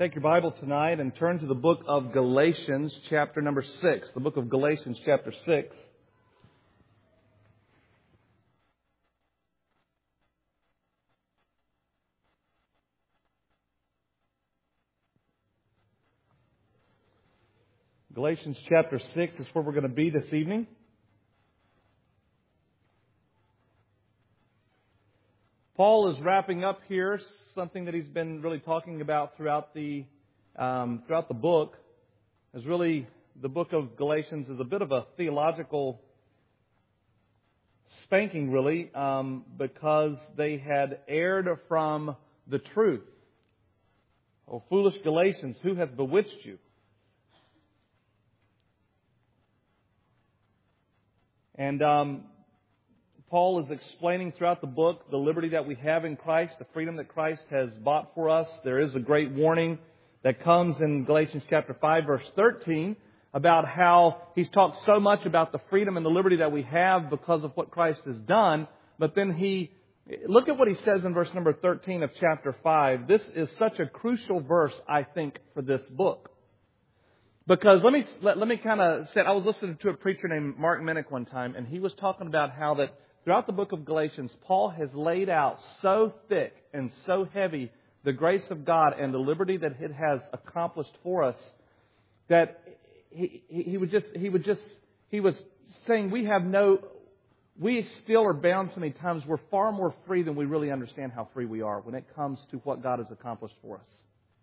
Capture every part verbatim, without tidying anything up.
Take your Bible tonight and turn to the book of Galatians, chapter number six. The book of Galatians, chapter six. Galatians chapter six is where we're going to be this evening. Paul is wrapping up here something that he's been really talking about throughout the um, throughout the book. Is really the book of Galatians is a bit of a theological spanking, really, um, because they had erred from the truth. Oh, foolish Galatians, who hath bewitched you? And um, Paul is explaining throughout the book the liberty that we have in Christ, the freedom that Christ has bought for us. There is a great warning that comes in Galatians chapter five, verse thirteen, about how he's talked so much about the freedom and the liberty that we have because of what Christ has done. But then he, look at what he says in verse number thirteen of chapter five. This is such a crucial verse, I think, for this book. Because let me let, let me kind of say, I was listening to a preacher named Mark Minnick one time, and he was talking about how that throughout the book of Galatians, Paul has laid out so thick and so heavy the grace of God and the liberty that it has accomplished for us that he, he, he would just he would just he was saying we have no we still are bound so many times. We're far more free than we really understand how free we are when it comes to what God has accomplished for us.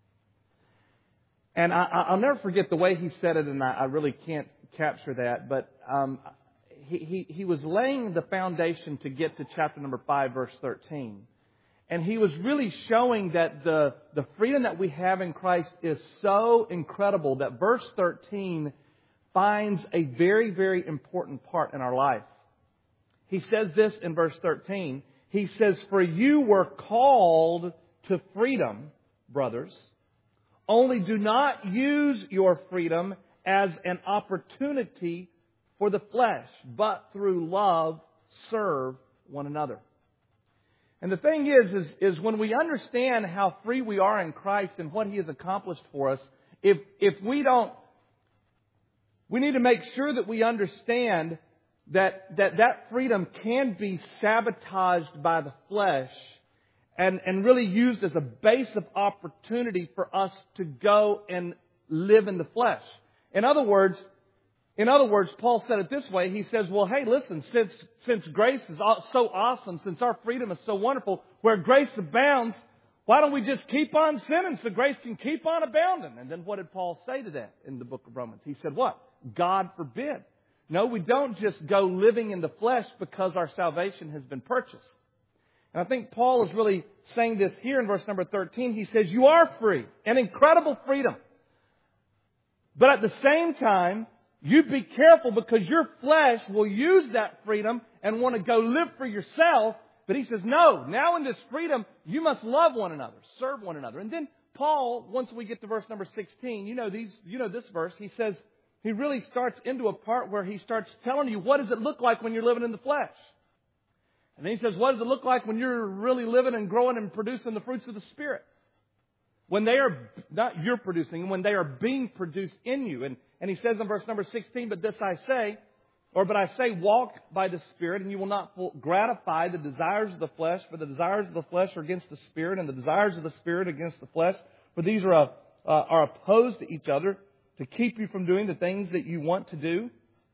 And I, I'll never forget the way he said it, and I, I really can't capture that. But um, he, he, he was laying the foundation to get to chapter number five, verse thirteen. And he was really showing that the, the freedom that we have in Christ is so incredible that verse thirteen finds a very, very important part in our life. He says this in verse thirteen. He says, "For you were called to freedom, brothers. Only do not use your freedom as an opportunity for the flesh, but through love serve one another." And the thing is, is, is when we understand how free we are in Christ and what He has accomplished for us, if, if we don't, we need to make sure that we understand that that, that freedom can be sabotaged by the flesh and, and really used as a base of opportunity for us to go and live in the flesh. In other words, In other words, Paul said it this way. He says, well, hey, listen, since since grace is so awesome, since our freedom is so wonderful, where grace abounds, why don't we just keep on sinning so grace can keep on abounding? And then what did Paul say to that in the book of Romans? He said, what? God forbid. No, we don't just go living in the flesh because our salvation has been purchased. And I think Paul is really saying this here in verse number thirteen. He says, you are free, an incredible freedom. But at the same time, you be careful because your flesh will use that freedom and want to go live for yourself. But he says, no, now in this freedom, you must love one another, serve one another. And then Paul, once we get to verse number sixteen, you know these, you know this verse, he says, he really starts into a part where he starts telling you, what does it look like when you're living in the flesh? And then he says, what does it look like when you're really living and growing and producing the fruits of the Spirit? When they are, not you're producing, when they are being produced in you. And, and he says in verse number sixteen, but this I say, or but I say, walk by the Spirit, and you will not gratify the desires of the flesh, for the desires of the flesh are against the Spirit, and the desires of the Spirit against the flesh. For these are, uh, are opposed to each other to keep you from doing the things that you want to do.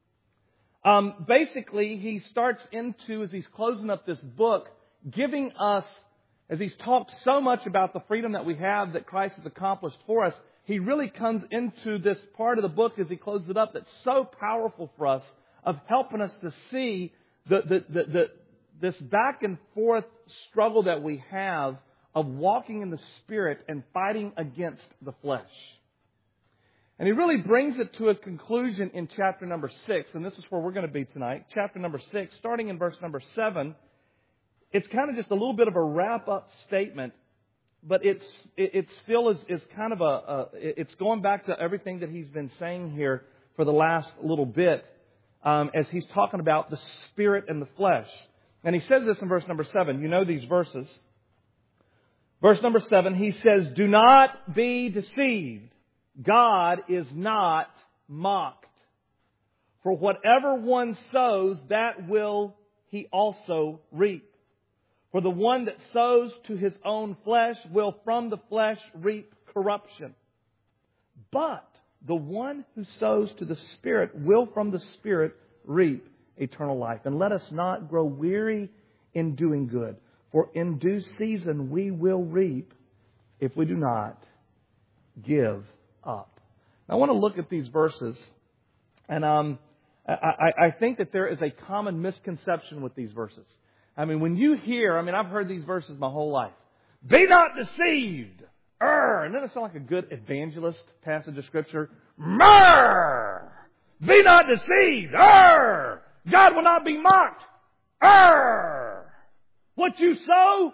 Um, basically, he starts into, as he's closing up this book, giving us, as he's talked so much about the freedom that we have that Christ has accomplished for us, he really comes into this part of the book as he closes it up that's so powerful for us of helping us to see the, the, the, the, this back and forth struggle that we have of walking in the Spirit and fighting against the flesh. And he really brings it to a conclusion in chapter number six, and this is where we're going to be tonight. Chapter number six, starting in verse number seven. It's kind of just a little bit of a wrap-up statement, but it's it, it still is, is kind of a, a, it's going back to everything that he's been saying here for the last little bit um, as he's talking about the Spirit and the flesh. And he says this in verse number seven. You know these verses. Verse number seven, he says, do not be deceived. God is not mocked. For whatever one sows, that will he also reap. For the one that sows to his own flesh will from the flesh reap corruption. But the one who sows to the Spirit will from the Spirit reap eternal life. And let us not grow weary in doing good. For in due season we will reap if we do not give up. Now, I want to look at these verses. And um, I, I think that there is a common misconception with these verses. I mean, when you hear, I mean, I've heard these verses my whole life. Be not deceived. Err. And doesn't it sound like a good evangelist passage of Scripture? Murr. Be not deceived. Err. God will not be mocked. Err. What you sow,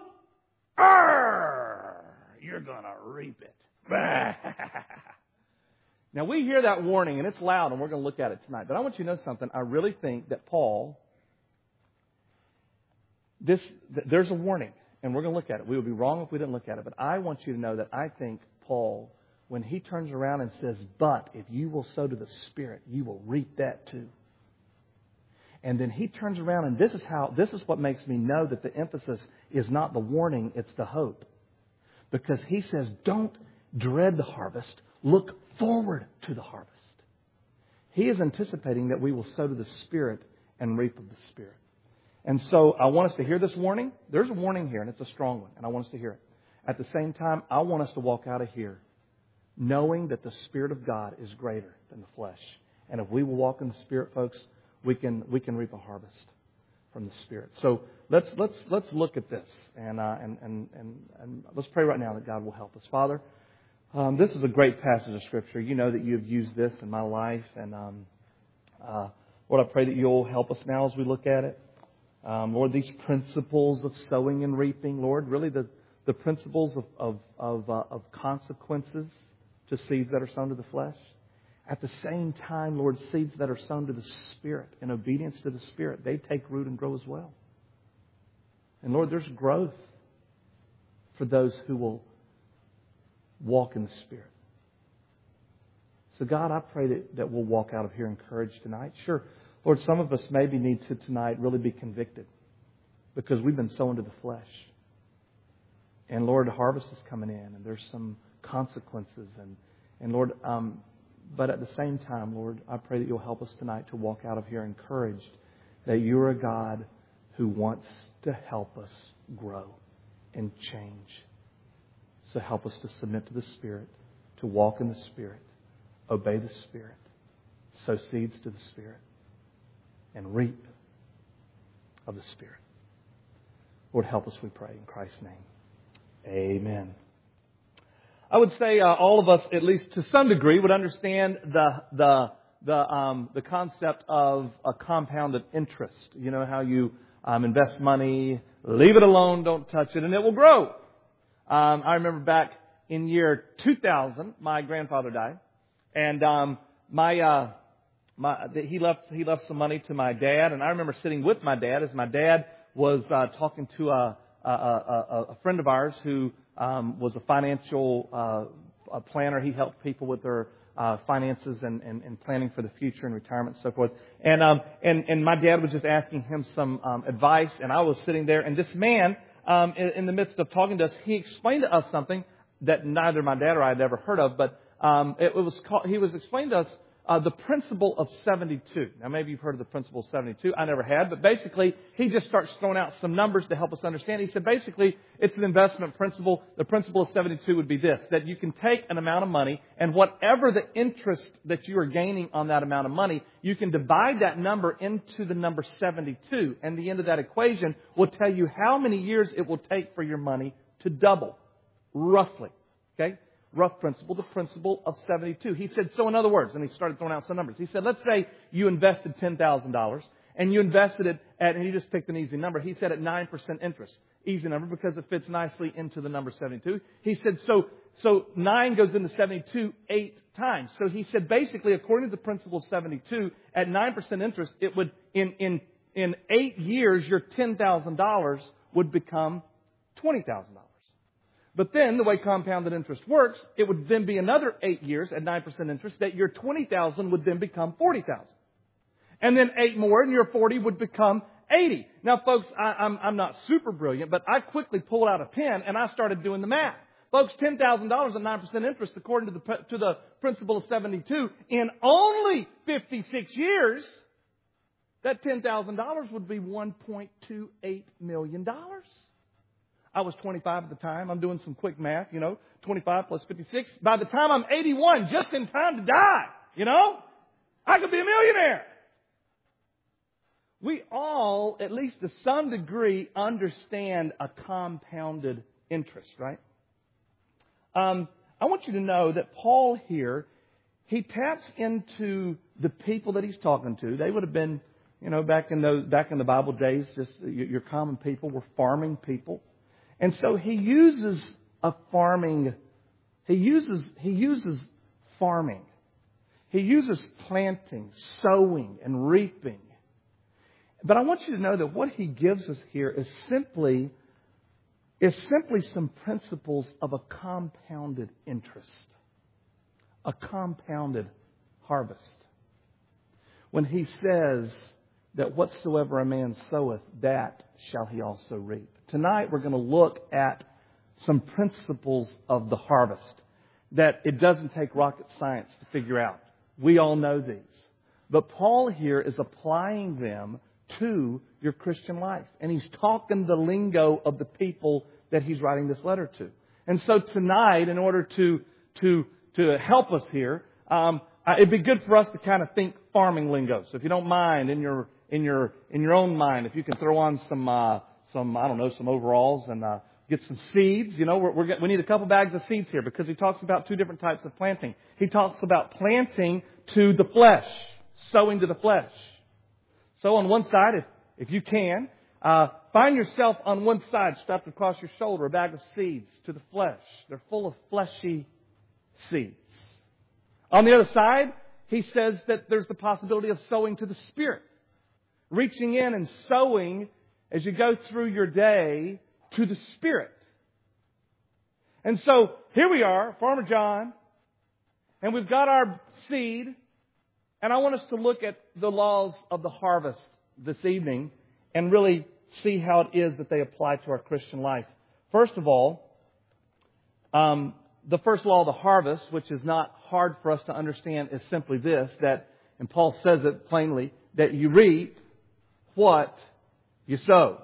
err. You're going to reap it. Now, we hear that warning, and it's loud, and we're going to look at it tonight. But I want you to know something. I really think that Paul, this there's a warning, and we're going to look at it. We would be wrong if we didn't look at it. But I want you to know that I think Paul, when he turns around and says, but if you will sow to the Spirit, you will reap that too. And then he turns around, and this is how this is what makes me know that the emphasis is not the warning, it's the hope. Because he says, don't dread the harvest. Look forward to the harvest. He is anticipating that we will sow to the Spirit and reap of the Spirit. And so I want us to hear this warning. There's a warning here, and it's a strong one, and I want us to hear it. At the same time, I want us to walk out of here knowing that the Spirit of God is greater than the flesh. And if we will walk in the Spirit, folks, we can we can reap a harvest from the Spirit. So let's let's let's look at this, and uh, and, and and and let's pray right now that God will help us. Father, Um, this is a great passage of Scripture. You know that you've used this in my life. And um, uh, Lord, I pray that you'll help us now as we look at it. Um, Lord, these principles of sowing and reaping, Lord, really the, the principles of, of, of, uh, of consequences to seeds that are sown to the flesh. At the same time, Lord, seeds that are sown to the Spirit, in obedience to the Spirit, they take root and grow as well. And Lord, there's growth for those who will walk in the Spirit. So God, I pray that, that we'll walk out of here encouraged tonight. Sure, Lord, some of us maybe need to tonight really be convicted because we've been sown to the flesh. And Lord, the harvest is coming in and there's some consequences. And, and Lord, um, but at the same time, Lord, I pray that you'll help us tonight to walk out of here encouraged that you're a God who wants to help us grow and change. So help us to submit to the Spirit, to walk in the Spirit, obey the Spirit, sow seeds to the Spirit, and reap of the Spirit. Lord, help us, we pray, in Christ's name. Amen. I would say uh, all of us, at least to some degree, would understand the the the um, the concept of a compounded interest. You know how you um, invest money, leave it alone, don't touch it, and it will grow. Um, I remember back in year two thousand, my grandfather died, and um, my uh, my he left he left some money to my dad, and I remember sitting with my dad as my dad was uh, talking to a, a, a, a friend of ours who um, was a financial uh, a planner. He helped people with their uh, finances and, and, and planning for the future and retirement and so forth. And um, and and my dad was just asking him some um, advice, and I was sitting there, and this man. Um, in, in the midst of talking to us, he explained to us something that neither my dad or I had ever heard of, but um, it, it was called, he was explaining to us uh, the principle of seventy-two. Now, maybe you've heard of the principle of seventy-two. I never had, but basically, he just starts throwing out some numbers to help us understand. He said, basically, it's an investment principle. The principle of seventy-two would be this, that you can take an amount of money, and whatever the interest that you are gaining on that amount of money, you can divide that number into the number seventy-two, and the end of that equation will tell you how many years it will take for your money to double, roughly. Okay? Rough principle, the principle of seventy-two. He said, so in other words, and he started throwing out some numbers. He said, let's say you invested ten thousand dollars and you invested it at, and he just picked an easy number. He said at nine percent interest. Easy number because it fits nicely into the number seventy-two. He said, so, so nine goes into seventy-two eight times. So he said, basically, according to the principle of seventy-two, at nine percent interest, it would, in, in, in eight years, your ten thousand dollars would become twenty thousand dollars. But then the way compounded interest works, it would then be another eight years at nine percent interest that your twenty thousand would then become forty thousand. And then eight more and your forty would become eighty. Now folks, I, I'm, I'm not super brilliant, but I quickly pulled out a pen and I started doing the math. Folks, ten thousand dollars at nine percent interest according to the, to the principle of seventy-two in only fifty-six years, that ten thousand dollars would be one point two eight million dollars. I was twenty-five at the time. I'm doing some quick math, you know, twenty-five plus fifty-six. By the time I'm eighty-one, just in time to die, you know, I could be a millionaire. We all, at least to some degree, understand a compounded interest, right? Um, I want you to know that Paul here, he taps into the people that he's talking to. They would have been, you know, back in those, back in the Bible days, just your common people were farming people. And so he uses a farming, he uses, he uses farming. He uses planting, sowing, and reaping. But I want you to know that what he gives us here is simply, is simply some principles of a compounded interest. A compounded harvest. When he says that whatsoever a man soweth, that shall he also reap. Tonight we're going to look at some principles of the harvest that it doesn't take rocket science to figure out. We all know these. But Paul here is applying them to your Christian life. And he's talking the lingo of the people that he's writing this letter to. And so tonight, in order to to to help us here, um, it'd be good for us to kind of think farming lingo. So if you don't mind, in your in your in your own mind, if you can throw on some uh, some I don't know some overalls and uh, get some seeds. You know, we're, we're, we need a couple bags of seeds here because he talks about two different types of planting. He talks about planting to the flesh, sowing to the flesh. So on one side, if, if you can, uh, find yourself on one side strapped across your shoulder, a bag of seeds to the flesh. They're full of fleshy seeds. On the other side, he says that there's the possibility of sowing to the Spirit. Reaching in and sowing as you go through your day to the Spirit. And so here we are, Farmer John, and we've got our seed. And I want us to look at the laws of the harvest this evening and really see how it is that they apply to our Christian life. First of all, um, the first law of the harvest, which is not hard for us to understand, is simply this, that, and Paul says it plainly, that you reap what you sow.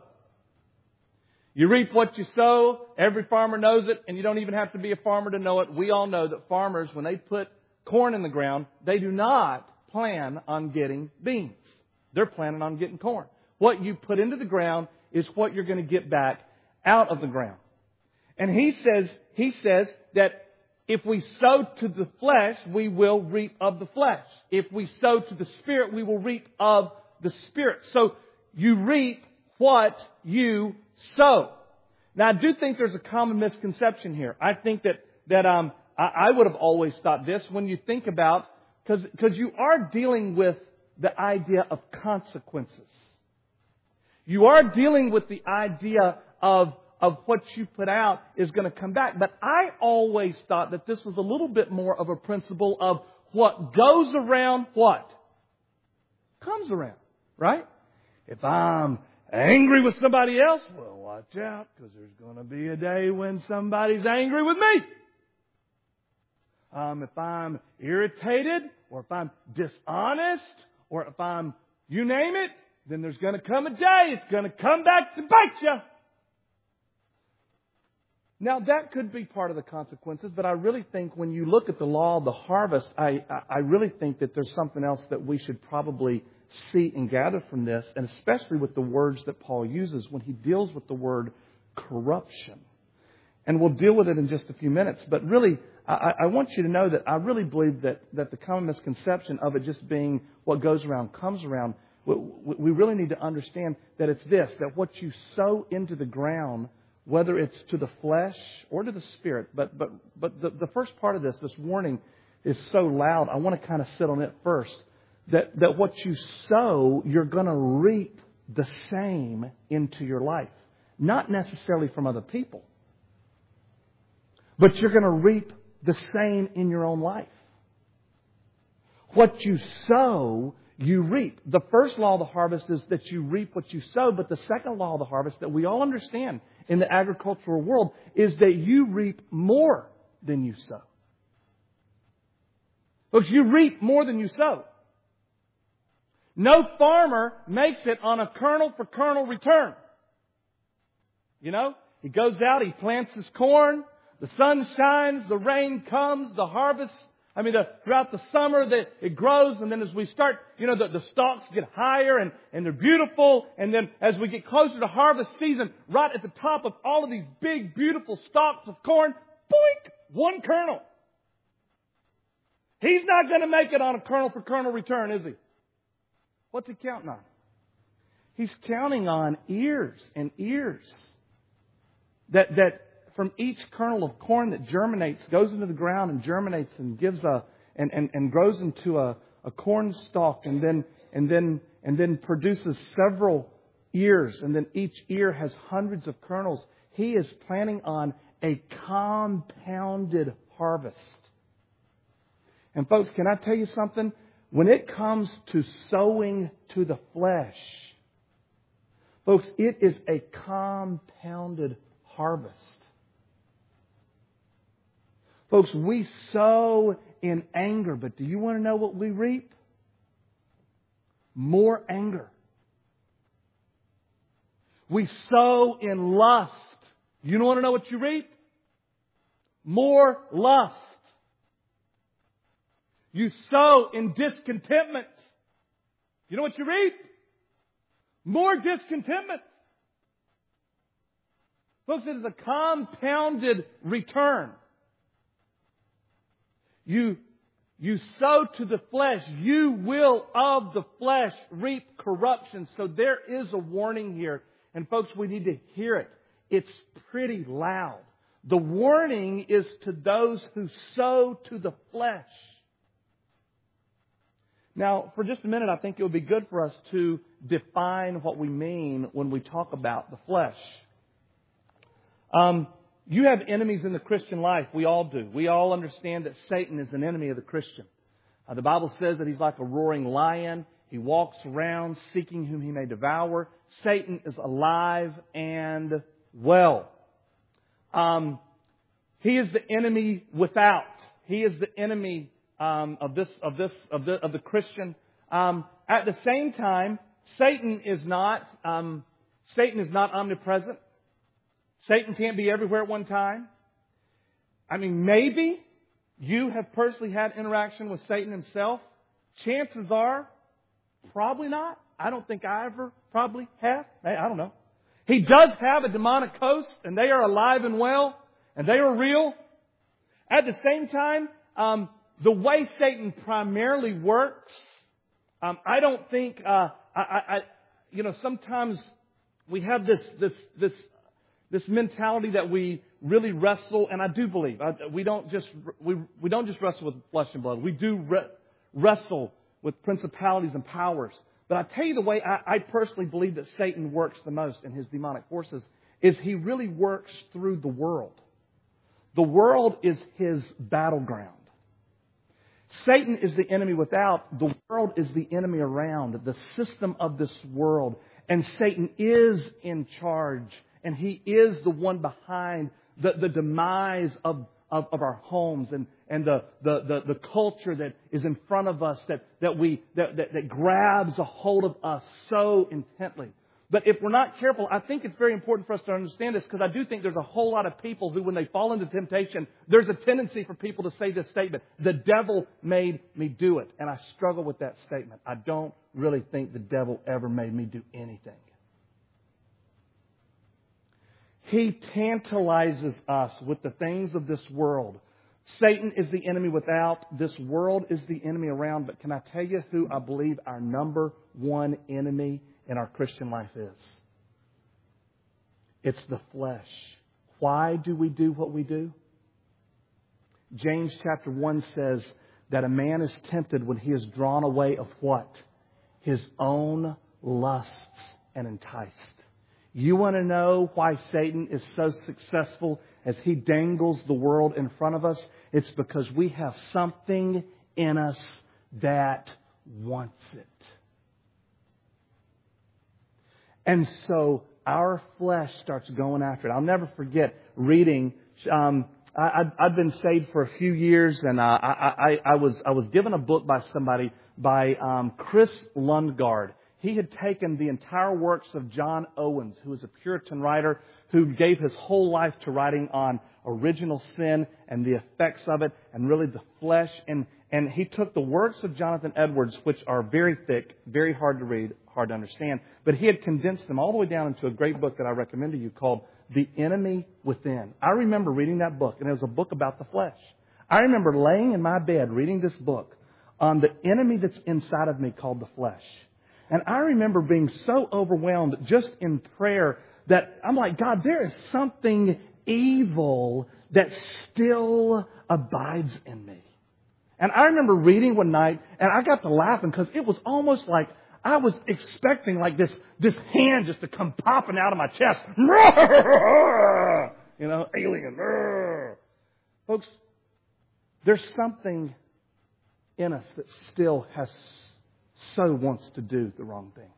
You reap what you sow. Every farmer knows it, and you don't even have to be a farmer to know it. We all know that farmers, when they put corn in the ground, they do not plan on getting beans. They're planning on getting corn. What you put into the ground is what you're going to get back out of the ground. And he says, he says that if we sow to the flesh, we will reap of the flesh. If we sow to the Spirit, we will reap of the Spirit. So you reap what you sow. Now I do think there's a common misconception here. I think that, that um, I, I would have always thought this when you think about Because because you are dealing with the idea of consequences. You are dealing with the idea of, of what you put out is going to come back. But I always thought that this was a little bit more of a principle of what goes around, what? Comes around, right? If I'm angry with somebody else, well, watch out, because there's going to be a day when somebody's angry with me. Um, if I'm irritated, or if I'm dishonest, or if I'm, you name it, then there's going to come a day it's going to come back to bite you. Now, that could be part of the consequences, but I really think when you look at the law of the harvest, I, I really think that there's something else that we should probably see and gather from this, and especially with the words that Paul uses when he deals with the word corruption. And we'll deal with it in just a few minutes. But really, I, I want you to know that I really believe that, that the common misconception of it just being what goes around comes around, we, we really need to understand that it's this, that what you sow into the ground, whether it's to the flesh or to the Spirit, but but but the, the first part of this, this warning, is so loud. I want to kind of sit on it first. That, that what you sow, you're going to reap the same into your life. Not necessarily from other people. But you're going to reap the same in your own life. What you sow, you reap. The first law of the harvest is that you reap what you sow. But the second law of the harvest that we all understand in the agricultural world is that you reap more than you sow. Folks, you reap more than you sow. No farmer makes it on a kernel for kernel return. You know, he goes out, he plants his corn, the sun shines, the rain comes, the harvest, I mean, the, throughout the summer that it grows, and then as we start, you know, the, the stalks get higher and, and they're beautiful, and then as we get closer to harvest season, right at the top of all of these big, beautiful stalks of corn, boink, one kernel. He's not going to make it on a kernel for kernel return, is he? What's he counting on? He's counting on ears and ears. That, that from each kernel of corn that germinates, goes into the ground and germinates and gives a, and, and, and grows into a, a corn stalk and then, and then, and then produces several ears. And then each ear has hundreds of kernels. He is planning on a compounded harvest. And folks, can I tell you something? When it comes to sowing to the flesh, folks, it is a compounded harvest. Folks, we sow in anger, but do you want to know what we reap? More anger. We sow in lust. You want to know what you reap? More lust. You sow in discontentment. You know what you reap? More discontentment. Folks, it is a compounded return. You, you sow to the flesh. You will of the flesh reap corruption. So there is a warning here. And folks, we need to hear it. It's pretty loud. The warning is to those who sow to the flesh. Now, for just a minute, I think it would be good for us to define what we mean when we talk about the flesh. Um, you have enemies in the Christian life. We all do. We all understand that Satan is an enemy of the Christian. Uh, the Bible says that he's like a roaring lion. He walks around seeking whom he may devour. Satan is alive and well. Um, he is the enemy without. He is the enemy Um, of this, of this, of the, of the Christian. Um, at the same time, Satan is not, um, Satan is not omnipresent. Satan can't be everywhere at one time. I mean, maybe you have personally had interaction with Satan himself. Chances are, probably not. I don't think I ever probably have. I don't know. He does have a demonic host, and they are alive and well, and they are real. At the same time, um, the way Satan primarily works, um, I don't think, uh, I, I, you know, sometimes we have this, this, this, this mentality that we really wrestle, and I do believe I, we don't just we we don't just wrestle with flesh and blood. We do re- wrestle with principalities and powers. But I tell you the way I, I personally believe that Satan works the most in his demonic forces is he really works through the world. The world is his battleground. Satan is the enemy without. The world is the enemy around. The system of this world. And Satan is in charge. And he is the one behind the, the demise of, of, of our homes and, and the, the, the, the culture that is in front of us that, that, we, that, that, that grabs a hold of us so intently. But if we're not careful, I think it's very important for us to understand this because I do think there's a whole lot of people who, when they fall into temptation, there's a tendency for people to say this statement, the devil made me do it. And I struggle with that statement. I don't really think the devil ever made me do anything. He tantalizes us with the things of this world. Satan is the enemy without. This world is the enemy around. But can I tell you who I believe our number one enemy in our Christian life is? It's the flesh. Why do we do what we do? James chapter one says that a man is tempted when he is drawn away of what? His own lusts and enticed. You want to know why Satan is so successful as he dangles the world in front of us? It's because we have something in us that wants it. And so our flesh starts going after it. I'll never forget reading. Um, I, I'd, I'd been saved for a few years, and uh, I, I, I was I was given a book by somebody by um, Chris Lundgaard. He had taken the entire works of John Owens, who was a Puritan writer who gave his whole life to writing on original sin and the effects of it and really the flesh. And, and he took the works of Jonathan Edwards, which are very thick, very hard to read, hard to understand, but he had condensed them all the way down into a great book that I recommend to you called The Enemy Within. I remember reading that book, and it was a book about the flesh. I remember laying in my bed reading this book on the enemy that's inside of me called the flesh. And I remember being so overwhelmed just in prayer that I'm like, God, there is something evil that still abides in me. And I remember reading one night, and I got to laughing because it was almost like I was expecting like this, this hand just to come popping out of my chest. You know, alien. Folks, there's something in us that still has so wants to do the wrong thing.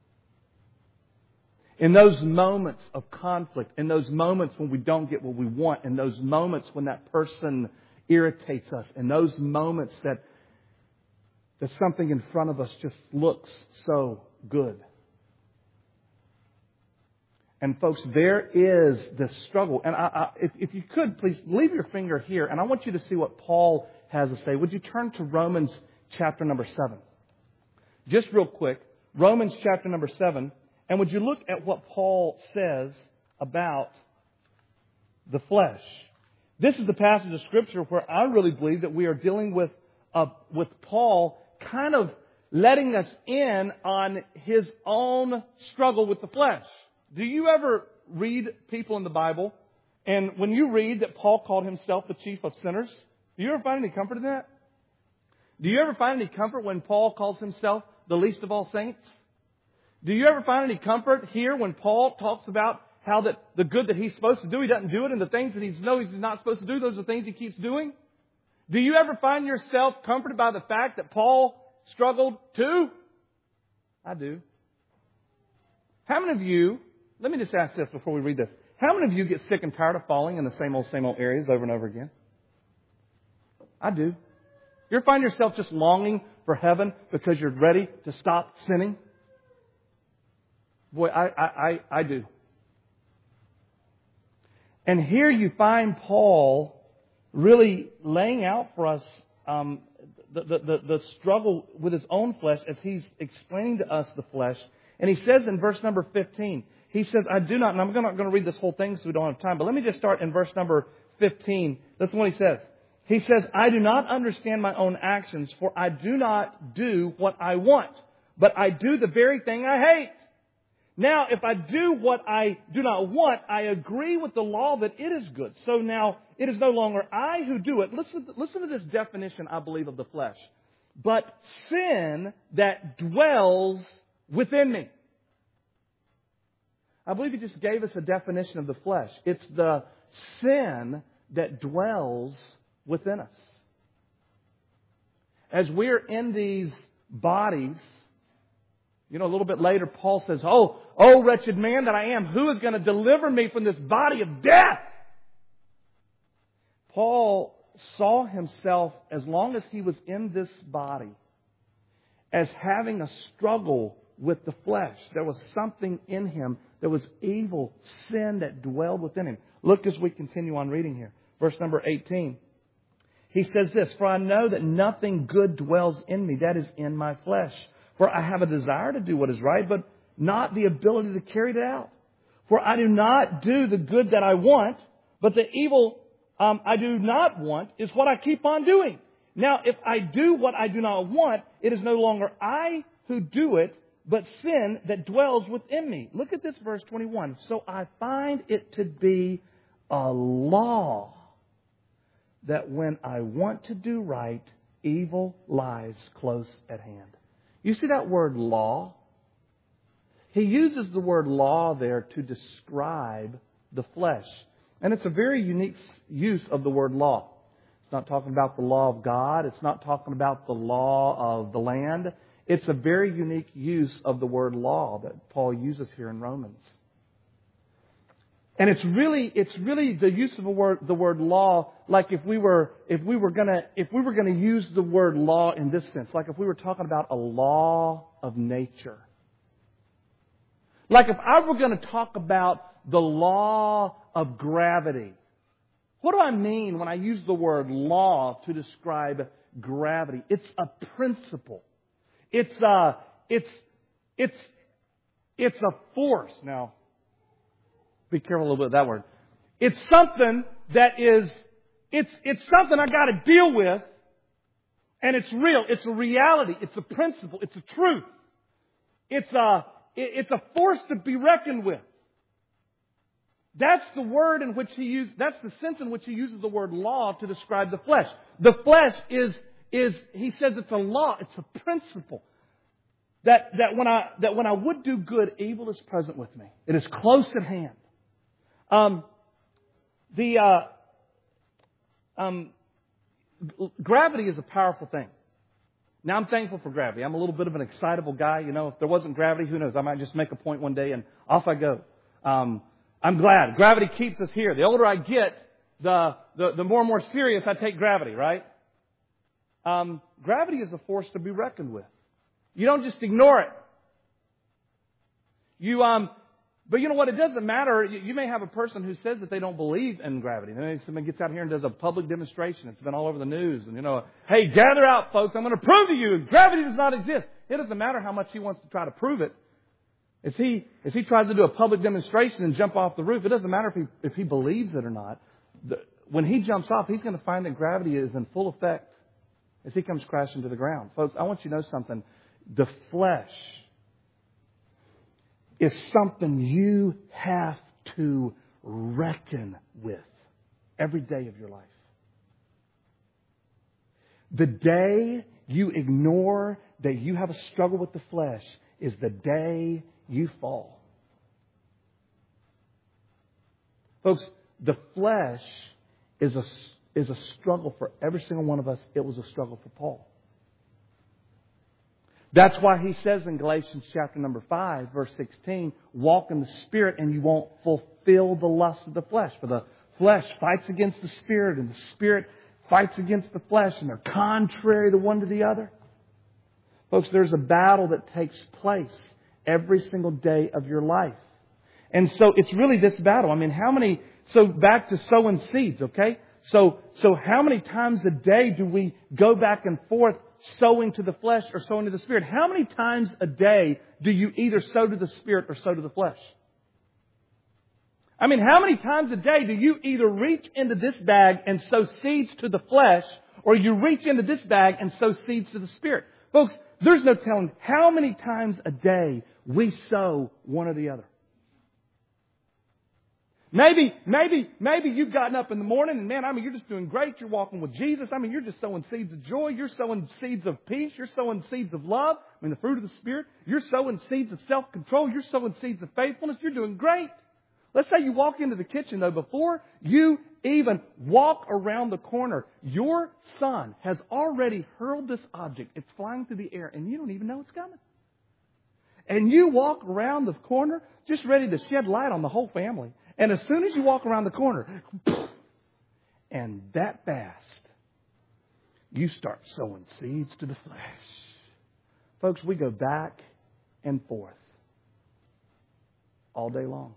In those moments of conflict, in those moments when we don't get what we want, in those moments when that person irritates us, in those moments that, that something in front of us just looks so good. And folks, there is this struggle. And I, I, if, if you could, please leave your finger here, and I want you to see what Paul has to say. Would you turn to Romans chapter number seven? Just real quick, Romans chapter number seven, and would you look at what Paul says about the flesh? This is the passage of Scripture where I really believe that we are dealing with uh, with Paul kind of letting us in on his own struggle with the flesh. Do you ever read people in the Bible, and when you read that Paul called himself the chief of sinners, do you ever find any comfort in that? Do you ever find any comfort when Paul calls himself the least of all saints? Do you ever find any comfort here when Paul talks about how that the good that he's supposed to do, he doesn't do it, and the things that he knows he's not supposed to do, those are the things he keeps doing? Do you ever find yourself comforted by the fact that Paul struggled too? I do. How many of you, let me just ask this before we read this. How many of you get sick and tired of falling in the same old, same old areas over and over again? I do. You ever find yourself just longing for heaven because you're ready to stop sinning? Boy, I, I, I, I do. And here you find Paul really laying out for us um, the, the, the, the struggle with his own flesh as he's explaining to us the flesh. And he says in verse number fifteen, he says, I do not, and I'm not going to read this whole thing so we don't have time, but let me just start in verse number fifteen. This is what he says. He says, I do not understand my own actions, for I do not do what I want, but I do the very thing I hate. Now, if I do what I do not want, I agree with the law that it is good. So now, it is no longer I who do it. Listen, listen to this definition, I believe, of the flesh. But sin that dwells within me. I believe he just gave us a definition of the flesh. It's the sin that dwells within us. As we're in these bodies, you know, a little bit later, Paul says, Oh, oh, wretched man that I am, who is going to deliver me from this body of death? Paul saw himself, as long as he was in this body, as having a struggle with the flesh. There was something in him. There was evil, sin that dwelled within him. Look as we continue on reading here. Verse number eighteen. He says this, For I know that nothing good dwells in me, that is in my flesh. For I have a desire to do what is right, but not the ability to carry it out. For I do not do the good that I want, but the evil um, I do not want is what I keep on doing. Now, if I do what I do not want, it is no longer I who do it, but sin that dwells within me. Look at this verse twenty-one. So I find it to be a law that when I want to do right, evil lies close at hand. You see that word law? he uses the word law there to describe the flesh. And it's a very unique use of the word law. It's not talking about the law of God. It's not talking about the law of the land. It's a very unique use of the word law that Paul uses here in Romans. And it's really, it's really the use of a word, the word law, like if we were, if we were gonna, if we were gonna use the word law in this sense, like if we were talking about a law of nature. Like if I were going to talk about the law of gravity. What do I mean when I use the word law to describe gravity? It's a principle. It's a, it's, it's, it's a force. Now, be careful a little bit with that word. It's something that is, it's, it's something I got to deal with. And it's real. It's a reality. It's a principle. It's a truth. It's a, it's a force to be reckoned with. That's the word in which he used, that's the sense in which he uses the word law to describe the flesh. The flesh is, is, he says it's a law, it's a principle. That, that when I, that when I would do good, evil is present with me. It is close at hand. Um, the, uh, um, gravity is a powerful thing. Now, I'm thankful for gravity. I'm a little bit of an excitable guy. You know, if there wasn't gravity, who knows? I might just make a point one day and off I go. Um, I'm glad. Gravity keeps us here. The older I get, the, the, the more and more serious I take gravity, right? Um, gravity is a force to be reckoned with. You don't just ignore it. You, um, but you know what? It doesn't matter. You, you may have a person who says that they don't believe in gravity. And then someone gets out here and does a public demonstration. It's been all over the news. And, you know, hey, gather out, folks. I'm going to prove to you gravity does not exist. It doesn't matter how much he wants to try to prove it. As he, as he tries to do a public demonstration and jump off the roof, it doesn't matter if he, if he believes it or not. The, when he jumps off, he's going to find that gravity is in full effect as he comes crashing to the ground. Folks, I want you to know something. The flesh is something you have to reckon with every day of your life. The day you ignore that you have a struggle with the flesh is the day you fall. Folks, the flesh is a, is a struggle for every single one of us. It was a struggle for Paul. That's why he says in Galatians chapter number five, verse sixteen, walk in the Spirit and you won't fulfill the lust of the flesh. For the flesh fights against the Spirit and the Spirit fights against the flesh, and they're contrary the one to the other. Folks, there's a battle that takes place every single day of your life. And so it's really this battle. I mean, how many, so back to sowing seeds, okay? So, so how many times a day do we go back and forth sowing to the flesh or sowing to the Spirit? How many times a day do you either sow to the Spirit or sow to the flesh? I mean, how many times a day do you either reach into this bag and sow seeds to the flesh, or you reach into this bag and sow seeds to the Spirit? Folks, there's no telling how many times a day we sow one or the other. Maybe, maybe, maybe you've gotten up in the morning and man, I mean, you're just doing great. You're walking with Jesus. I mean, you're just sowing seeds of joy. You're sowing seeds of peace. You're sowing seeds of love. I mean, the fruit of the Spirit. You're sowing seeds of self-control. You're sowing seeds of faithfulness. You're doing great. Let's say you walk into the kitchen, though, before you even walk around the corner, your son has already hurled this object. It's flying through the air, and you don't even know it's coming. And you walk around the corner just ready to shed light on the whole family. And as soon as you walk around the corner, and that fast, you start sowing seeds to the flesh. Folks, we go back and forth all day long.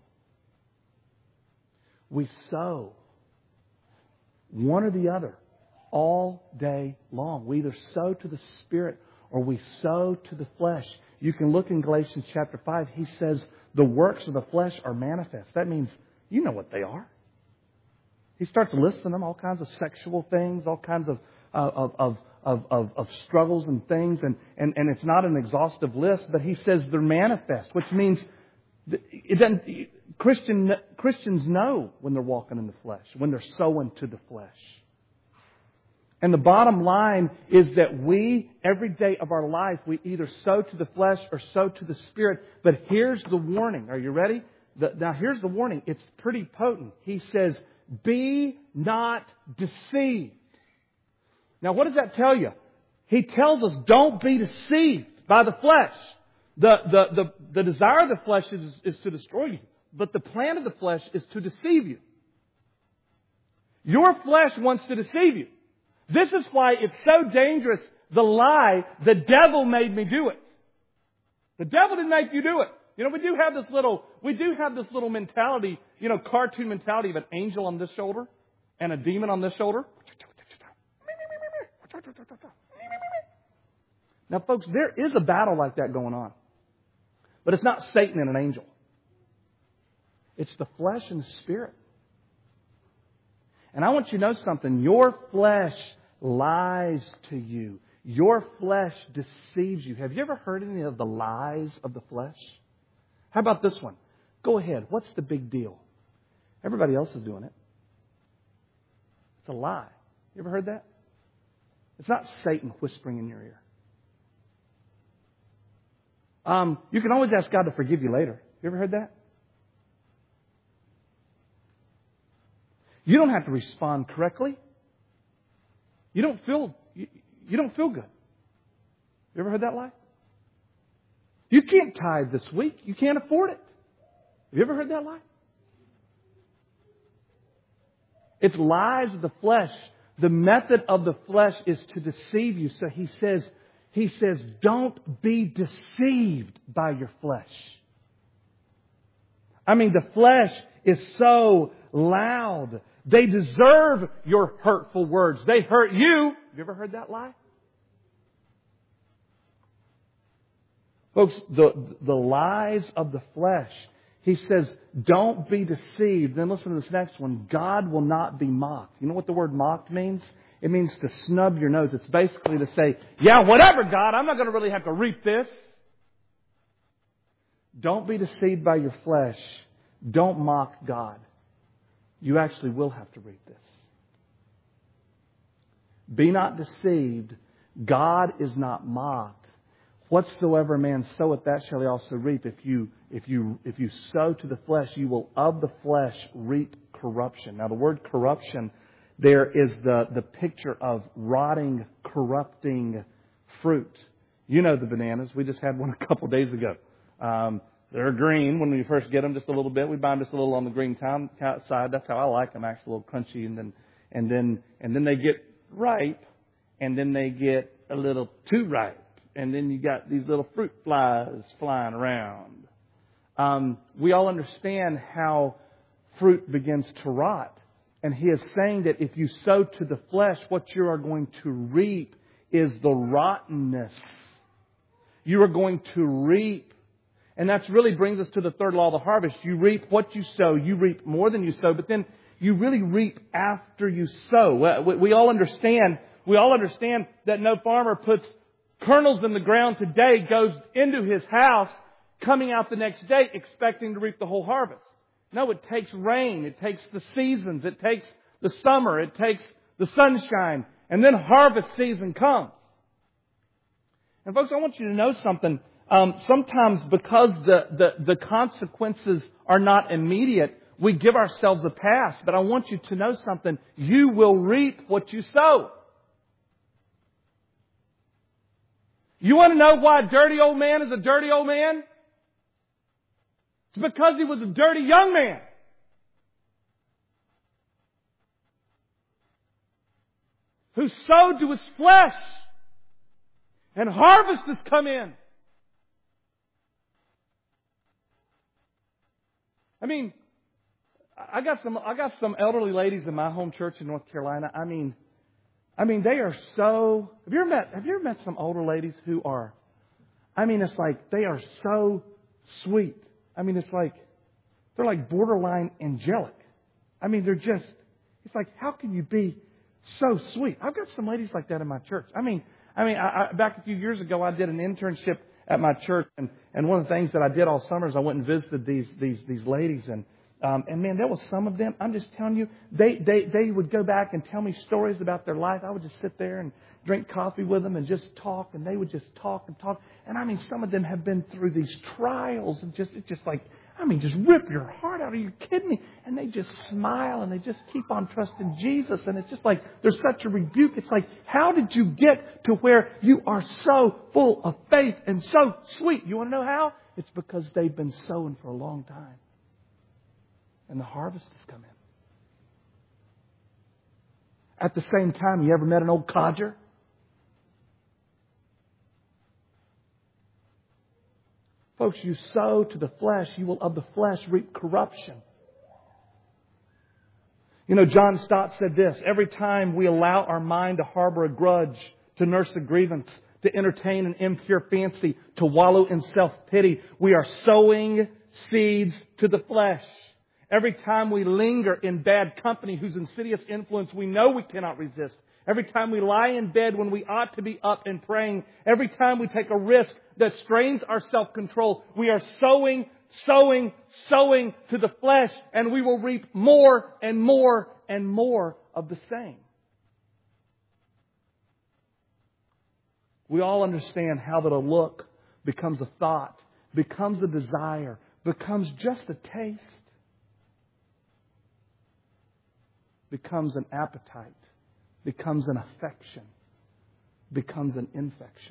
We sow one or the other all day long. We either sow to the Spirit or we sow to the flesh. You can look in Galatians chapter five. He says the works of the flesh are manifest. That means you know what they are. He starts listing them, all kinds of sexual things, all kinds of uh, of, of, of, of, of struggles and things. And, and, and it's not an exhaustive list, but he says they're manifest, which means it doesn't... Christian, Christians know when they're walking in the flesh, when they're sowing to the flesh. And the bottom line is that we, every day of our life, we either sow to the flesh or sow to the Spirit. But here's the warning. Are you ready? The, now here's the warning. It's pretty potent. He says, be not deceived. Now what does that tell you? He tells us don't be deceived by the flesh. The, the, the, the desire of the flesh is, is to destroy you. But the plan of the flesh is to deceive you. Your flesh wants to deceive you. This is why it's so dangerous, the lie, the devil made me do it. The devil didn't make you do it. You know, we do have this little, we do have this little mentality, you know, cartoon mentality of an angel on this shoulder and a demon on this shoulder. Now, folks, there is a battle like that going on. But it's not Satan and an angel. It's the flesh and the spirit. And I want you to know something. Your flesh lies to you. Your flesh deceives you. Have you ever heard any of the lies of the flesh? How about this one? Go ahead. What's the big deal? Everybody else is doing it. It's a lie. You ever heard that? It's not Satan whispering in your ear. Um, you can always ask God to forgive you later. You ever heard that? You don't have to respond correctly. You don't feel you, you don't feel good. You ever heard that lie? You can't tithe this week. You can't afford it. Have you ever heard that lie? It's lies of the flesh. The method of the flesh is to deceive you. So he says, he says, don't be deceived by your flesh. I mean, the flesh is so loud. They deserve your hurtful words. They hurt you. Have you ever heard that lie? Folks, the, the lies of the flesh. He says, don't be deceived. Then listen to this next one. God will not be mocked. You know what the word mocked means? It means to snub your nose. It's basically to say, yeah, whatever, God, I'm not going to really have to reap this. Don't be deceived by your flesh. Don't mock God. You actually will have to reap this. Be not deceived. God is not mocked. Whatsoever a man soweth, that shall he also reap. If you, if you, if you sow to the flesh, you will of the flesh reap corruption. Now the word corruption, there is the, the picture of rotting, corrupting fruit. You know the bananas. We just had one a couple days ago. Um, they're green when we first get them, just a little bit. We buy them just a little on the green town side. That's how I like them, actually, a little crunchy, and then and then and then they get ripe, and then they get a little too ripe. And then you got these little fruit flies flying around. Um, we all understand how fruit begins to rot. And he is saying that if you sow to the flesh, what you are going to reap is the rottenness. You are going to reap. And that really brings us to the third law of the harvest. You reap what you sow. You reap more than you sow. But then you really reap after you sow. We, we all understand, we all understand that no farmer puts kernels in the ground today, goes into his house, coming out the next day, expecting to reap the whole harvest. No, it takes rain. It takes the seasons. It takes the summer. It takes the sunshine. And then harvest season comes. And folks, I want you to know something. Um, sometimes because the, the, the consequences are not immediate, we give ourselves a pass. But I want you to know something. You will reap what you sow. You want to know why a dirty old man is a dirty old man? It's because he was a dirty young man. Who sowed to his flesh. And harvest has come in. I mean, I got some, I got some elderly ladies in my home church in North Carolina. I mean, I mean, they are so, have you ever met, have you ever met some older ladies who are, I mean, it's like, they are so sweet. I mean, it's like, they're like borderline angelic. I mean, they're just, it's like, how can you be so sweet? I've got some ladies like that in my church. I mean, I mean, I, I, back a few years ago, I did an internship at my church, and, and one of the things that I did all summer is I went and visited these, these, these ladies, and, Um, and man, there was some of them, I'm just telling you, they, they, they would go back and tell me stories about their life. I would just sit there and drink coffee with them and just talk, and they would just talk and talk. And I mean, some of them have been through these trials and just, it's just like, I mean, just rip your heart out. Are you kidding me? And they just smile and they just keep on trusting Jesus. And it's just like, there's such a rebuke. It's like, how did you get to where you are so full of faith and so sweet? You want to know how? It's because they've been sowing for a long time. And the harvest has come in. At the same time, you ever met an old codger? Folks, you sow to the flesh, you will of the flesh reap corruption. You know, John Stott said this: every time we allow our mind to harbor a grudge, to nurse a grievance, to entertain an impure fancy, to wallow in self-pity, we are sowing seeds to the flesh. Every time we linger in bad company whose insidious influence we know we cannot resist. Every time we lie in bed when we ought to be up and praying. Every time we take a risk that strains our self-control. We are sowing, sowing, sowing to the flesh, and we will reap more and more and more of the same. We all understand how that a look becomes a thought, becomes a desire, becomes just a taste, becomes an appetite, becomes an affection, becomes an infection.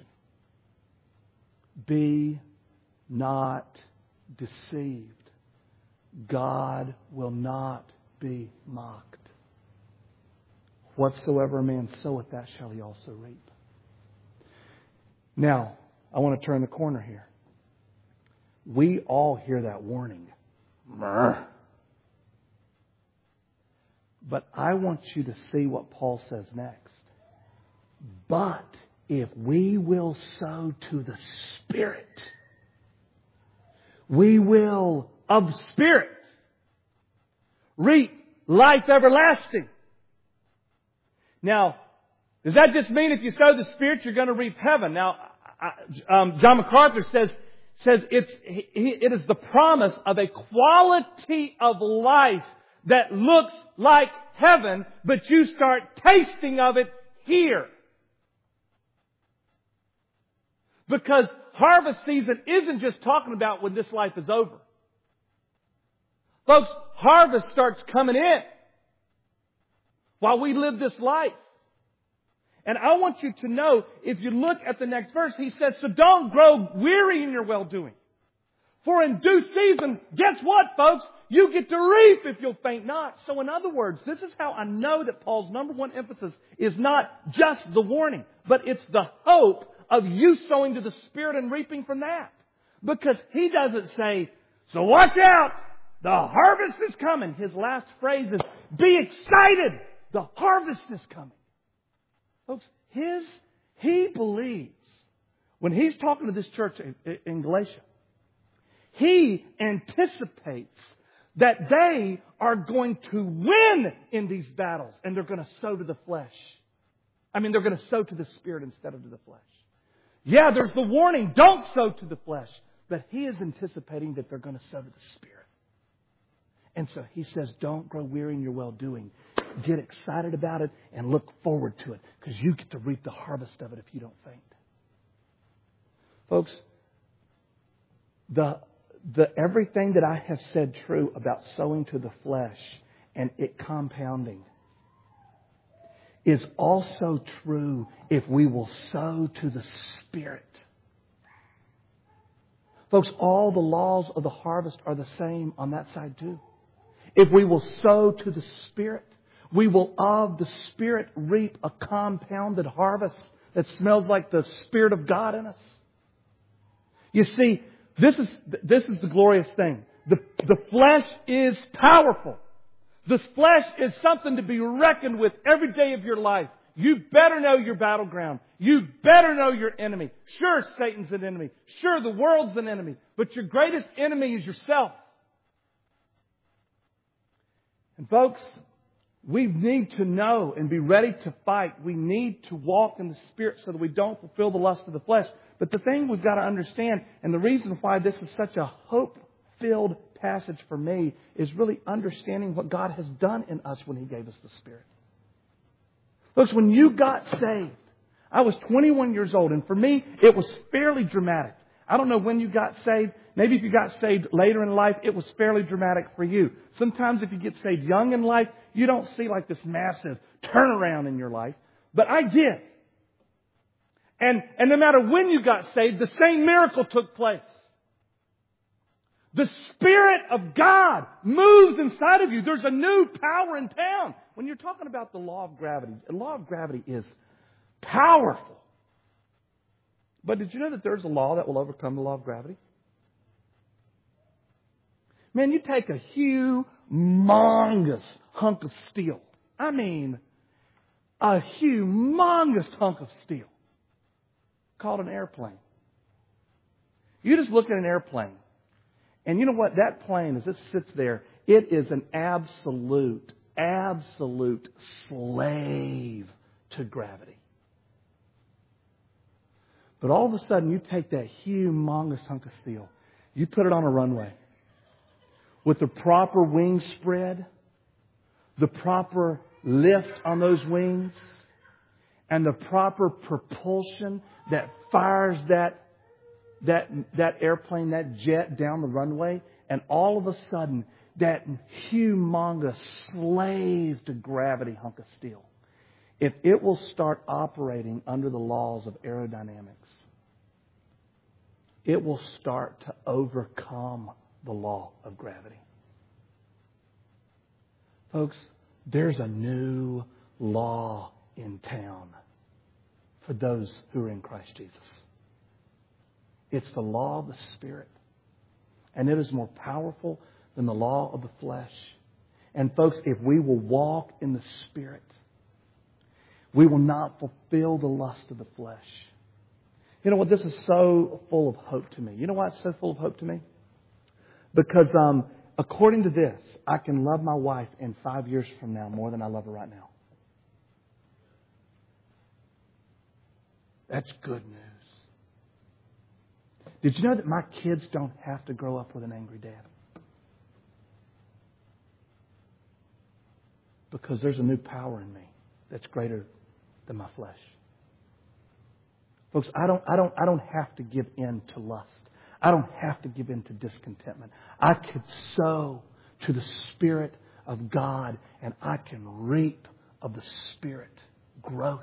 Be not deceived. God will not be mocked. Whatsoever a man soweth, that shall he also reap. Now, I want to turn the corner here. We all hear that warning. Murr. But I want you to see what Paul says next. But if we will sow to the Spirit, we will, of Spirit, reap life everlasting. Now, does that just mean if you sow the Spirit, you're going to reap heaven? Now, I, um, John MacArthur says, says it's, it is the promise of a quality of life that looks like heaven, but you start tasting of it here. Because harvest season isn't just talking about when this life is over. Folks, harvest starts coming in while we live this life. And I want you to know, if you look at the next verse, he says, so don't grow weary in your well-doing. For in due season, guess what, folks? You get to reap if you'll faint not. So in other words, this is how I know that Paul's number one emphasis is not just the warning, but it's the hope of you sowing to the Spirit and reaping from that. Because he doesn't say, so watch out, the harvest is coming. His last phrase is, be excited, the harvest is coming. Folks, his, he believes, when he's talking to this church in, in Galatia, he anticipates that they are going to win in these battles, and they're going to sow to the flesh. I mean, they're going to sow to the Spirit instead of to the flesh. Yeah, there's the warning, don't sow to the flesh. But he is anticipating that they're going to sow to the Spirit. And so he says, don't grow weary in your well-doing. Get excited about it and look forward to it, because you get to reap the harvest of it if you don't faint. Folks, the The, everything that I have said true about sowing to the flesh and it compounding is also true if we will sow to the Spirit. Folks, all the laws of the harvest are the same on that side too. If we will sow to the Spirit, we will of the Spirit reap a compounded harvest that smells like the Spirit of God in us. You see, This is, this is the glorious thing. The, the flesh is powerful. The flesh is something to be reckoned with every day of your life. You better know your battleground. You better know your enemy. Sure, Satan's an enemy. Sure, the world's an enemy. But your greatest enemy is yourself. And folks, we need to know and be ready to fight. We need to walk in the Spirit so that we don't fulfill the lust of the flesh. But the thing we've got to understand, and the reason why this is such a hope-filled passage for me is really understanding what God has done in us when He gave us the Spirit. Folks, when you got saved, I was twenty-one years old, and for me, it was fairly dramatic. I don't know when you got saved. Maybe if you got saved later in life, it was fairly dramatic for you. Sometimes if you get saved young in life, you don't see like this massive turnaround in your life. But I did. And, and no matter when you got saved, the same miracle took place. The Spirit of God moves inside of you. There's a new power in town. When you're talking about the law of gravity, the law of gravity is powerful. But did you know that there's a law that will overcome the law of gravity? Man, you take a humongous hunk of steel. I mean, a humongous hunk of steel called an airplane. You just look at an airplane. And you know what? That plane, as it sits there, it is an absolute, absolute slave to gravity. But all of a sudden, you take that humongous hunk of steel, you put it on a runway with the proper wing spread, the proper lift on those wings, and the proper propulsion that fires that that that airplane, that jet down the runway, and all of a sudden, that humongous slave to gravity hunk of steel, if it will start operating under the laws of aerodynamics, it will start to overcome the law of gravity. Folks, there's a new law in town for those who are in Christ Jesus. It's the law of the Spirit. And it is more powerful than the law of the flesh. And folks, if we will walk in the Spirit, we will not fulfill the lust of the flesh. You know what? This is so full of hope to me. You know why it's so full of hope to me? Because um, according to this, I can love my wife in five years from now more than I love her right now. That's good news. Did you know that my kids don't have to grow up with an angry dad? Because there's a new power in me that's greater than my flesh. Folks, I don't, I don't, I don't have to give in to lust. I don't have to give in to discontentment. I could sow to the Spirit of God, and I can reap of the Spirit growth.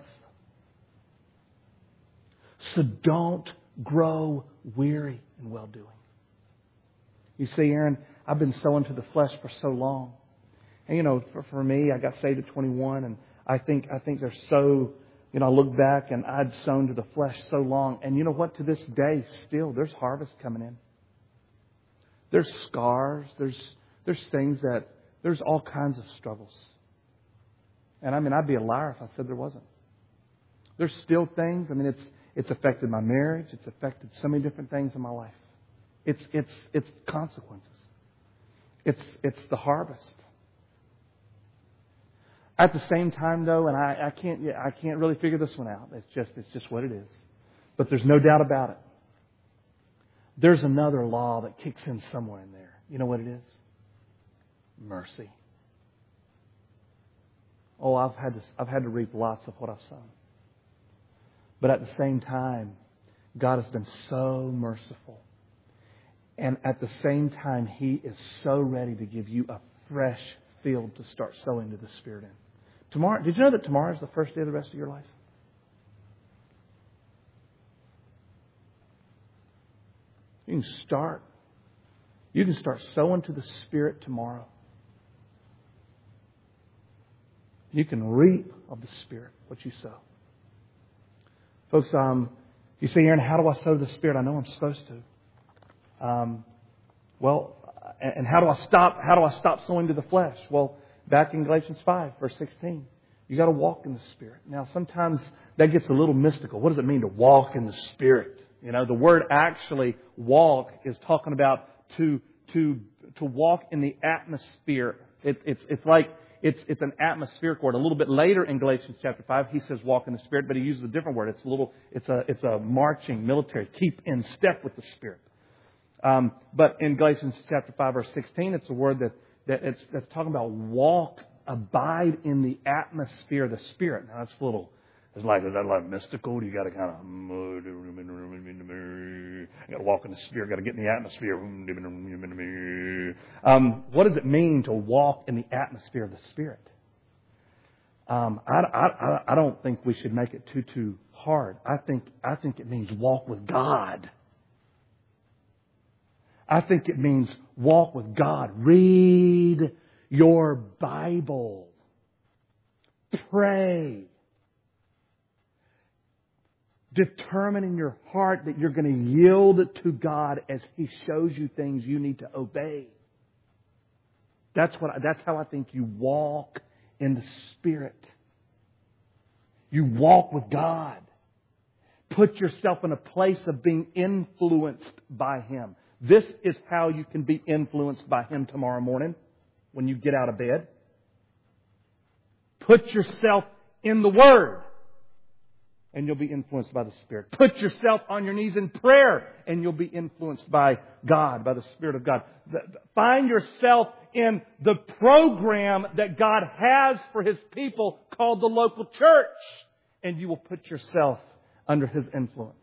So don't grow weary in well-doing. You see, Aaron, I've been sowing to the flesh for so long. And, you know, for, for me, I got saved at twenty-one, and I think I think they're so, you know, I look back and I'd sown to the flesh so long. And you know what? To this day, still, there's harvest coming in. There's scars. There's there's things that, there's all kinds of struggles. And I mean, I'd be a liar if I said there wasn't. There's still things. I mean, it's It's affected my marriage. It's affected so many different things in my life. It's it's it's consequences. It's it's the harvest. At the same time, though, and I, I can't I can't really figure this one out. It's just it's just what it is. But there's no doubt about it. There's another law that kicks in somewhere in there. You know what it is? Mercy. Oh, I've had to I've had to reap lots of what I've sown. But at the same time, God has been so merciful. And at the same time, He is so ready to give you a fresh field to start sowing to the Spirit in. Tomorrow, did you know that tomorrow is the first day of the rest of your life? You can start. You can start sowing to the Spirit tomorrow. You can reap of the Spirit what you sow. Folks, um, you say, Aaron, how do I sow the Spirit? I know I'm supposed to. Um, well, and how do I stop? How do I stop sowing to the flesh? Well, back in Galatians five, verse sixteen, you got to walk in the Spirit. Now, sometimes that gets a little mystical. What does it mean to walk in the Spirit? You know, the word actually walk is talking about to to to walk in the atmosphere. It, it's it's like. It's it's an atmospheric word. A little bit later in Galatians chapter five, he says walk in the Spirit, but he uses a different word. It's a little, it's a it's a marching military. Keep in step with the Spirit. Um, but in Galatians chapter five, verse sixteen, it's a word that, that it's, that's talking about walk, abide in the atmosphere of the Spirit. Now, that's a little, it's like, is that like mystical? You got to kind of, got to walk in the Spirit, got to get in the atmosphere. Um, what does it mean to walk in the atmosphere of the Spirit? Um, I, I, I don't think we should make it too, too hard. I think, I think it means walk with God. I think it means walk with God. Read your Bible. Pray. Determine in your heart that you're going to yield to God as He shows you things you need to obey. That's what. That's how I think you walk in the Spirit. You walk with God. Put yourself in a place of being influenced by Him. This is how you can be influenced by Him tomorrow morning when you get out of bed. Put yourself in the Word and you'll be influenced by the Spirit. Put yourself on your knees in prayer and you'll be influenced by God, by the Spirit of God. Find yourself in the program that God has for His people called the local church, and you will put yourself under His influence.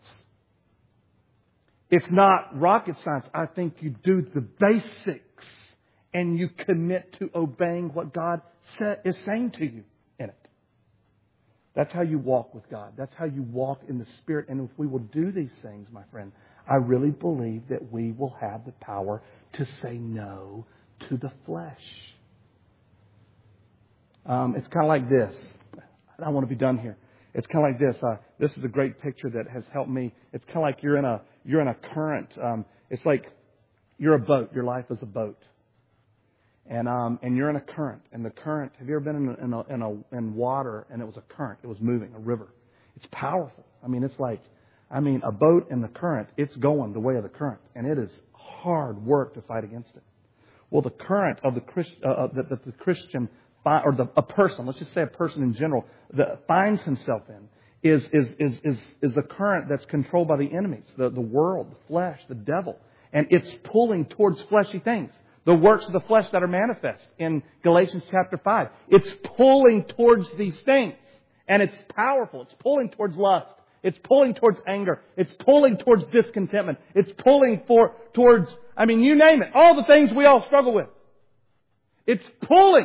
It's not rocket science. I think you do the basics and you commit to obeying what God is saying to you in it. That's how you walk with God. That's how you walk in the Spirit. And if we will do these things, my friend, I really believe that we will have the power to say no to the flesh. Um, it's kind of like this. I want to be done here. It's kind of like this. Uh, this is a great picture that has helped me. It's kind of like you're in a you're in a current. Um, it's like you're a boat. Your life is a boat, and um, and you're in a current. And the current. Have you ever been in a, in a, in, a, in water and it was a current? It was moving, a river. It's powerful. I mean, it's like, I mean, a boat in the current. It's going the way of the current, and it is hard work to fight against it. Well, the current of the Christ, uh, that the, the Christian. Or the, a person, let's just say a person in general, that finds himself in is is is is is the current that's controlled by the enemies, the, the world, the flesh, the devil. And it's pulling towards fleshy things. The works of the flesh that are manifest in Galatians chapter five. It's pulling towards these things. And it's powerful. It's pulling towards lust. It's pulling towards anger. It's pulling towards discontentment. It's pulling for towards, I mean, you name it. All the things we all struggle with. It's pulling.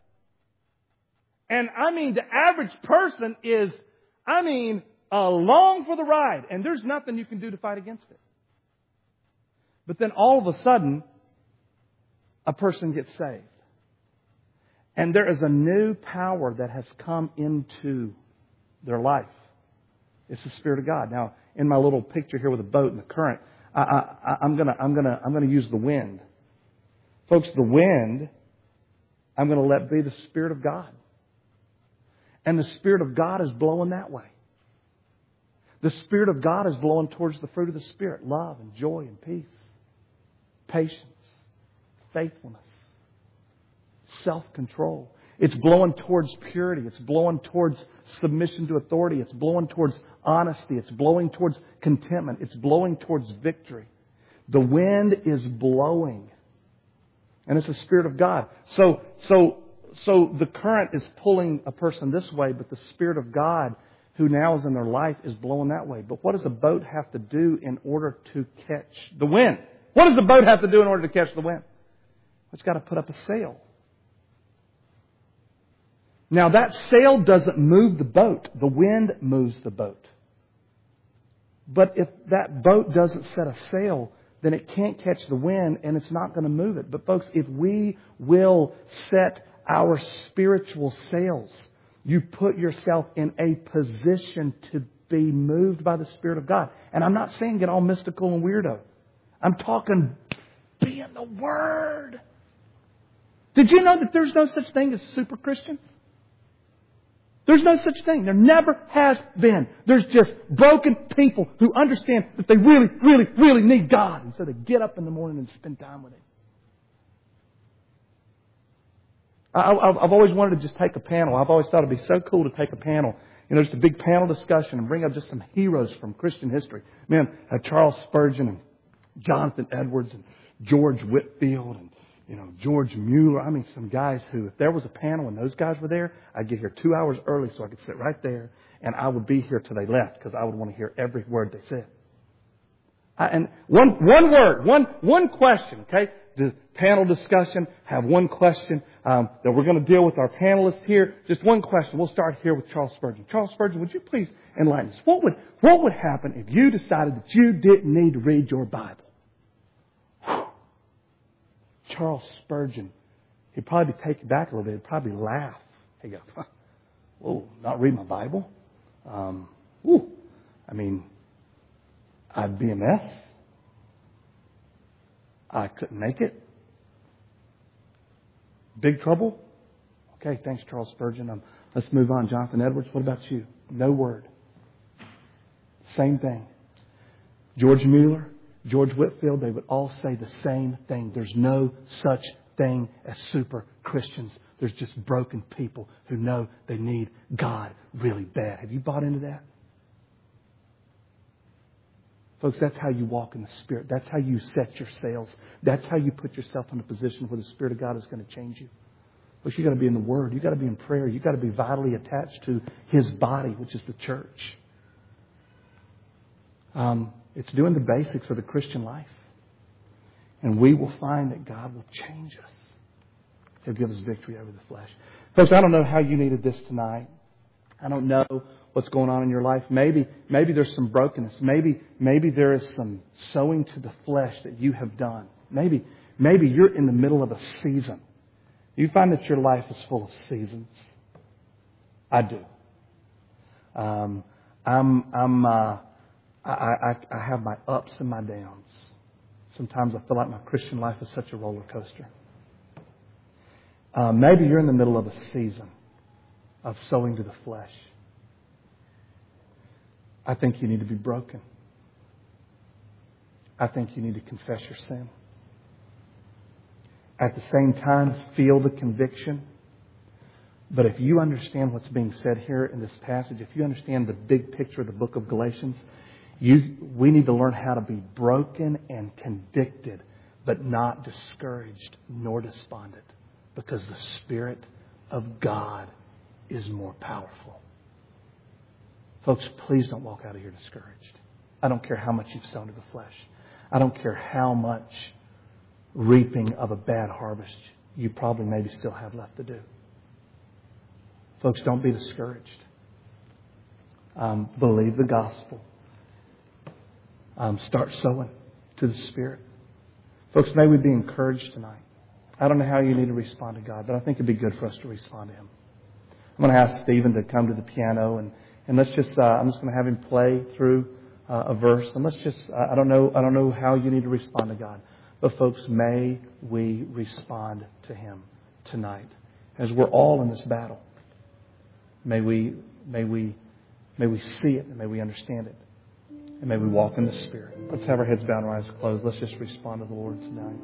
And I mean, the average person is, I mean, along for the ride. And there's nothing you can do to fight against it. But then all of a sudden, a person gets saved. And there is a new power that has come into their life. It's the Spirit of God. Now, in my little picture here with a boat and the current, I, I, I'm gonna, I'm gonna, I'm gonna use the wind. Folks, the wind, I'm gonna let be the Spirit of God. And the Spirit of God is blowing that way. The Spirit of God is blowing towards the fruit of the Spirit. Love and joy and peace. Patience. Faithfulness. Self-control. It's blowing towards purity. It's blowing towards submission to authority. It's blowing towards honesty. It's blowing towards contentment. It's blowing towards victory. The wind is blowing. And it's the Spirit of God. So, so, So the current is pulling a person this way, but the Spirit of God, who now is in their life, is blowing that way. But what does a boat have to do in order to catch the wind? What does the boat have to do in order to catch the wind? It's got to put up a sail. Now that sail doesn't move the boat. The wind moves the boat. But if that boat doesn't set a sail, then it can't catch the wind and it's not going to move it. But folks, if we will set our spiritual sails, you put yourself in a position to be moved by the Spirit of God. And I'm not saying get all mystical and weirdo. I'm talking be in the Word. Did you know that there's no such thing as super Christians? There's no such thing. There never has been. There's just broken people who understand that they really, really, really need God. And so they get up in the morning and spend time with Him. I've always wanted to just take a panel. I've always thought it'd be so cool to take a panel. You know, just a big panel discussion and bring up just some heroes from Christian history. Man, uh, Charles Spurgeon and Jonathan Edwards and George Whitfield and, you know, George Mueller. I mean, some guys who, if there was a panel and those guys were there, I'd get here two hours early so I could sit right there, and I would be here till they left because I would want to hear every word they said. I, and one one word, one one question, okay? The panel discussion, have one question um, that we're going to deal with our panelists here. Just one question. We'll start here with Charles Spurgeon. Charles Spurgeon, would you please enlighten us? What would what would happen if you decided that you didn't need to read your Bible? Whew. Charles Spurgeon, he'd probably be taken back a little bit. He'd probably laugh. He'd go, huh, "Whoa, not read my Bible? Um, whew. I mean, I'd be a mess. I couldn't make it. Big trouble." Okay, thanks, Charles Spurgeon. Um, let's move on. Jonathan Edwards, what about you? No word. Same thing. George Mueller, George Whitfield, they would all say the same thing. There's no such thing as super Christians. There's just broken people who know they need God really bad. Have you bought into that? Folks, that's how you walk in the Spirit. That's how you set your sails. That's how you put yourself in a position where the Spirit of God is going to change you. Folks, you've got to be in the Word. You've got to be in prayer. You've got to be vitally attached to His body, which is the church. Um, it's doing the basics of the Christian life. And we will find that God will change us. He'll give us victory over the flesh. Folks, I don't know how you needed this tonight. I don't know what's going on in your life. Maybe, maybe there's some brokenness. Maybe, maybe there is some sowing to the flesh that you have done. Maybe, maybe you're in the middle of a season. You find that your life is full of seasons. I do. Um, I'm, I'm, uh, I, I, I have my ups and my downs. Sometimes I feel like my Christian life is such a roller coaster. Uh, maybe you're in the middle of a season of sowing to the flesh. I think you need to be broken. I think you need to confess your sin. At the same time, feel the conviction. But if you understand what's being said here in this passage, if you understand the big picture of the book of Galatians, you, we need to learn how to be broken and convicted, but not discouraged nor despondent, because the Spirit of God is more powerful. Folks, please don't walk out of here discouraged. I don't care how much you've sown to the flesh. I don't care how much reaping of a bad harvest you probably maybe still have left to do. Folks, don't be discouraged. Um, believe the gospel. Um, start sowing to the Spirit. Folks, may we be encouraged tonight. I don't know how you need to respond to God, but I think it'd be good for us to respond to Him. I'm going to ask Stephen to come to the piano, and, and let's just, uh, I'm just going to have him play through uh, a verse. And let's just, uh, I don't know, I don't know how you need to respond to God. But folks, may we respond to Him tonight. As we're all in this battle. May we, may we, may we see it, and may we understand it. And may we walk in the Spirit. Let's have our heads bowed and our eyes closed. Let's just respond to the Lord tonight.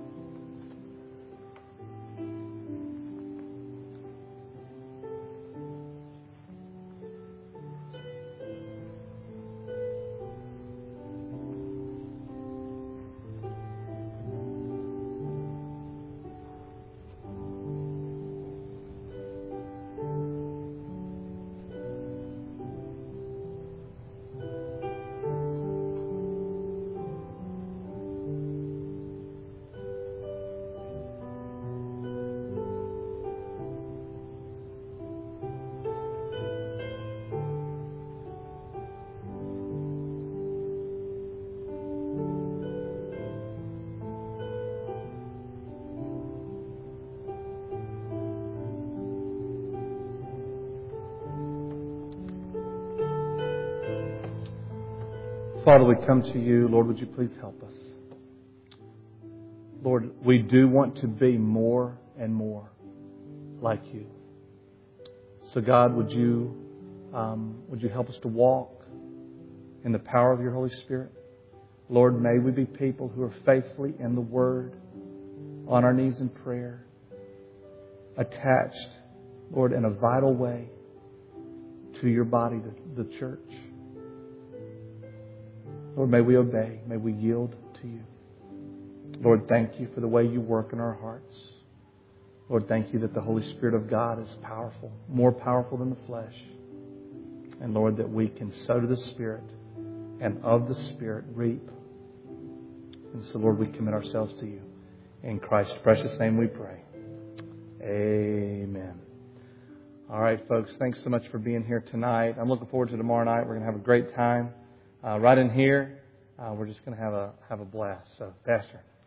Father, we come to you. Lord, would you please help us? Lord, we do want to be more and more like you. So God, would you, um, would you help us to walk in the power of your Holy Spirit? Lord, may we be people who are faithfully in the Word, on our knees in prayer, attached, Lord, in a vital way to your body, the, the church. Lord, may we obey. May we yield to you. Lord, thank you for the way you work in our hearts. Lord, thank you that the Holy Spirit of God is powerful, more powerful than the flesh. And Lord, that we can sow to the Spirit and of the Spirit reap. And so, Lord, we commit ourselves to you. In Christ's precious name we pray. Amen. All right, folks, thanks so much for being here tonight. I'm looking forward to tomorrow night. We're going to have a great time. Uh, right in here, uh, we're just going to have a have a blast. So, Pastor.